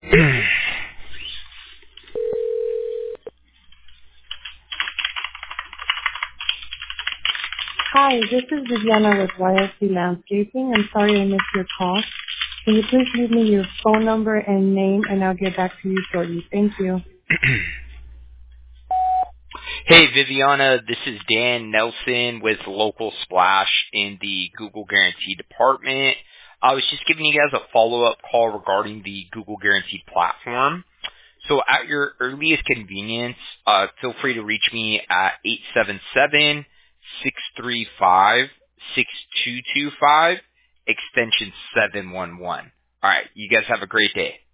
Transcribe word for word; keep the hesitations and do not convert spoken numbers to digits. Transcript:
Hi, this is Viviana with Y S C Landscaping. I'm sorry I missed your call. Can you please leave me your phone number and name, and I'll get back to you shortly. Thank you. Hey, Viviana, this is Dan Nelson with Local Splash in the Google Guarantee department. I was just giving you guys a follow-up call regarding the Google Guarantee platform. So at your earliest convenience, uh, feel free to reach me at eight seven seven, six three five, six two two five, extension seven one one. All right, you guys have a great day.